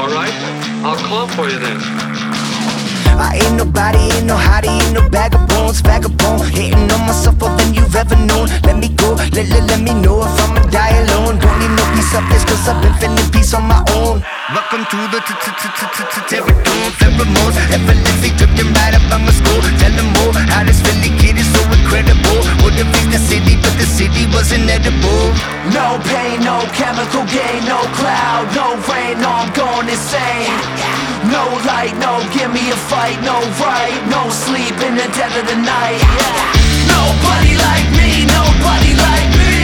Alright, I'll call for you then. I ain't nobody, ain't no hottie, ain't no bag of bones, vagabond, hating on myself more than you've ever known. Let me go, let me know if I'ma die alone. Don't need no piece of this, cause I've been feeling peace on my own. Welcome to the territory, pheromones, effortlessly drifting right up on my school. Tell them more, how this Philly kid is so incredible. Would've reached the city, but the city wasn't edible. No pain, no chemical gain, no cloud, no rain, no I'm going insane. No light, no give me a fight, no right, no sleep in the dead of the night. Nobody like me, nobody like me.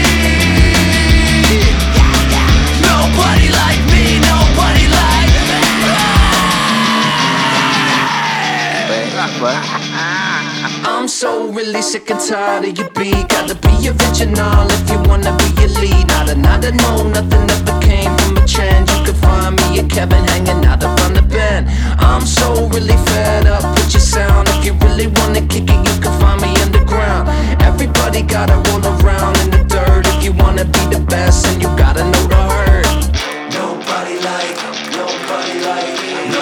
Nobody like me, nobody like me. I'm so really sick and tired of your beat. Gotta be original if you wanna be a lead. Nada, no, nothing ever came from a trend. You can find me and Kevin hanging out up on the bend. I'm so really fed up with your sound. If you really wanna kick it, you can find me underground. Everybody gotta roll around in the dirt. If you wanna be the best, and you gotta know the hurt. Nobody like me.